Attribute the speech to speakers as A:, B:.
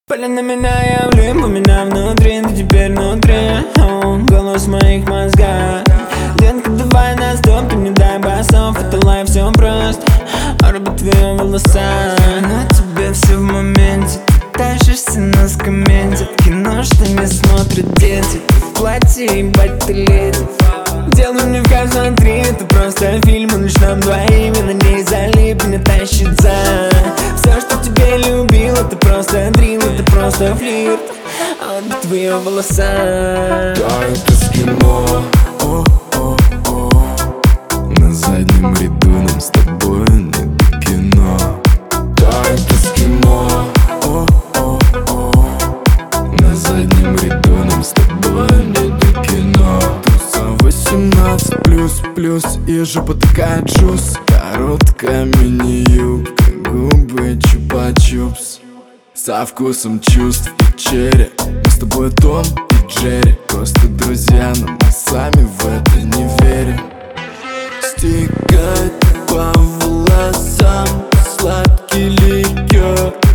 A: Поле на меня, я влип, у меня внутри, ты теперь внутри. Голос в моих мозгах. Детка, давай на стоп, ты мне дай басов. Это лайф, все просто, орбит твои волоса. На тебе все в моменте, ты тащишься на скамейке. Кино, что не смотрят дети, ты в платье, ебать, ты леди. Делай мне в кайф, смотри, это просто фильм, лишь нам двоим. И на ней залип, меня тащит за все, что тебе любил. Это просто дрил, это просто флирт, а он твои волоса.
B: Да, это с кино. О-о-о. На заднем ряду нам с тобой не до кино. Да, это с кино. О-о-о. На заднем ряду нам с тобой не до кино. 18 плюс, и жопа такая джус. Короткая мини-юбка, губы чупа-чупс. Со вкусом чувств и черри. Мы с тобой Том и Джерри, просто друзья, но мы сами в это не верим. Стекает по волосам сладкий ликер.